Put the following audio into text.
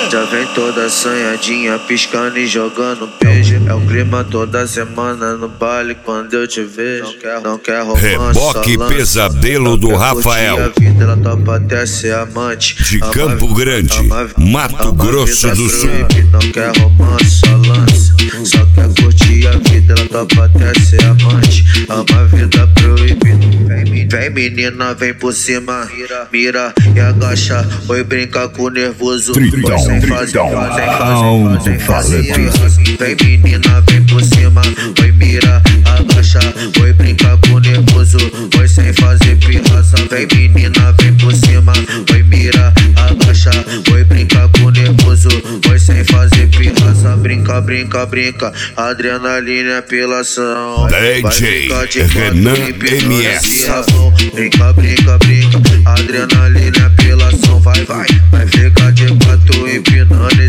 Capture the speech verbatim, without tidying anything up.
Já vem toda assanhadinha, piscando e jogando beijo. É o clima toda semana no baile quando eu te vejo. Não quer, não quer romance, Reboque só lança. Pesadelo do Rafael. A vida, ela topa até ser amante. De Ama Campo vida, Grande, ama, Mato ama Grosso vida do Sul. proíbe. Não quer romance, só lança. Só quer curtir a vida, ela topa até ser amante. Ama a vida proibida. Vem, vem menina, vem por cima. Mira, mira e agacha. Oi, brinca com o nervoso. Tritão, Sem tritão, fazer, fazer, alto fazer, fazer, falante. vem menina, vem por cima. Oi, mira, agacha. Oi, brinca com o nervoso. Oi, sem fazer pirraça. Vem menina, vem por cima. Oi, mira, agacha. Oi, brinca com o nervoso. Oi, sem fazer pirraça. Brinca, brinca, brinca. Adrenalina é apelação. D J Renan M S. Brinca, brinca, brinca. Adrenalina é apelação. Vai, vai. Vai ficar de quatro empinando